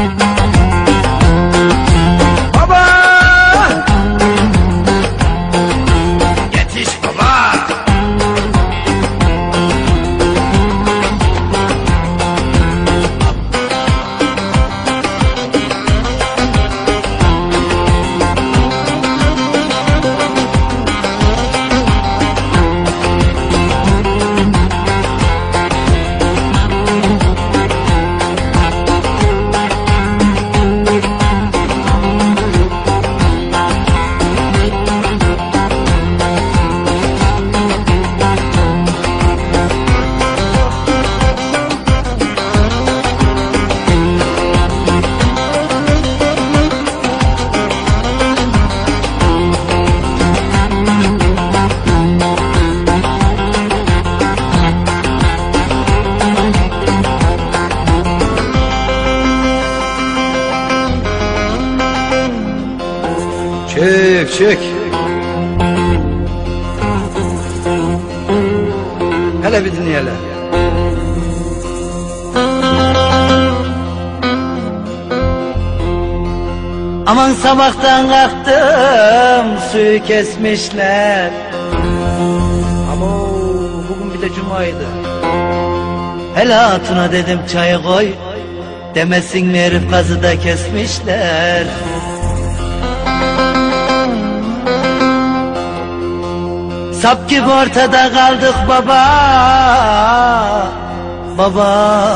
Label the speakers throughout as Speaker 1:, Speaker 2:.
Speaker 1: Baba! Yetiş baba! Çık çık. Hele bir dinleyelim.
Speaker 2: Aman sabahtan kalktım, suyu kesmişler.
Speaker 1: Ama bugün bir de cumaydı.
Speaker 2: Hele hatuna dedim çay koy, demesin mi herif gazı da kesmişler. Sap gibi ortada kaldık baba. Baba,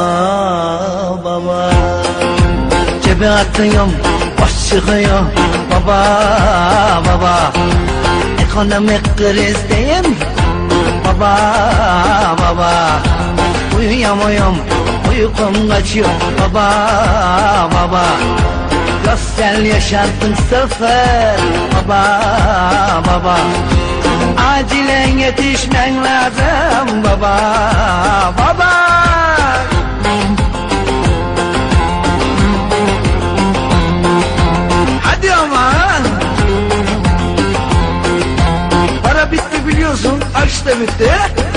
Speaker 2: baba. Cebe atıyorum, boş çıkıyor. Baba, baba. Ekonomik krizdeyim. Baba, baba. Uyuyamıyorum, uykum kaçıyor. Baba, baba. Sosyal yaşantım sıfır. Baba, baba. Acilen yetişmen lazım baba, baba.
Speaker 1: Hadi ama. Para bitti biliyorsun, aç da bitti.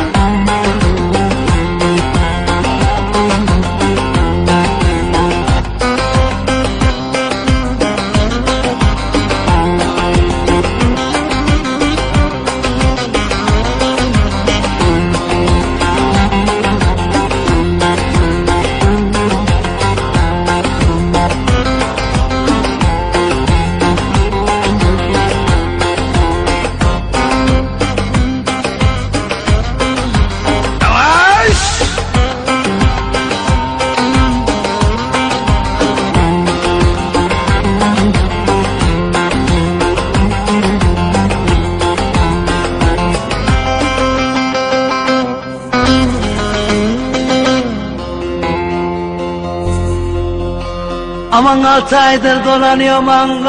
Speaker 2: Aman 6 aydır dolanıyorum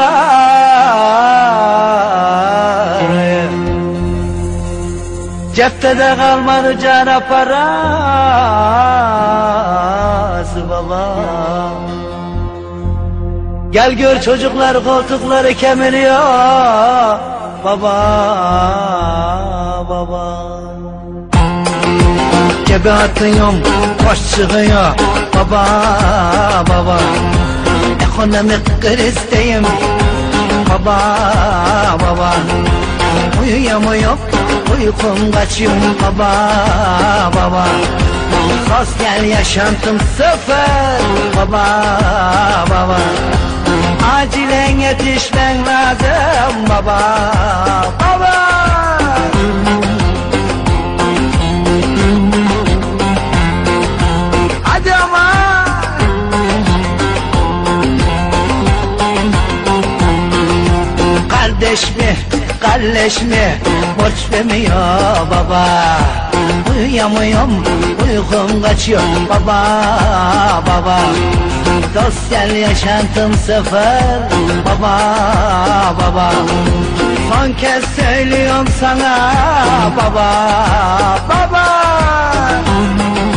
Speaker 2: Ankara'ya. Cepte de kalmadı cara parası baba. Gel gör çocuklar koltukları kemiriyor baba, baba. Cebe atıyorum, boş çıkıyor baba, baba. Ekonomik krizdeyim baba, baba. Uyuyamıyorum, uykum kaçıyor baba, baba. Sosyal yaşantım sıfır baba, baba. Acilen yetişmen lazım baba, baba.
Speaker 1: Hadi ama.
Speaker 2: Kardeş mi, kalleş mi, borç vermiyor baba. Uyuyamıyorum, uykum kaçıyor baba, baba. Sosyal yaşantım sıfır baba, baba. Son kez söylüyorum sana baba, baba.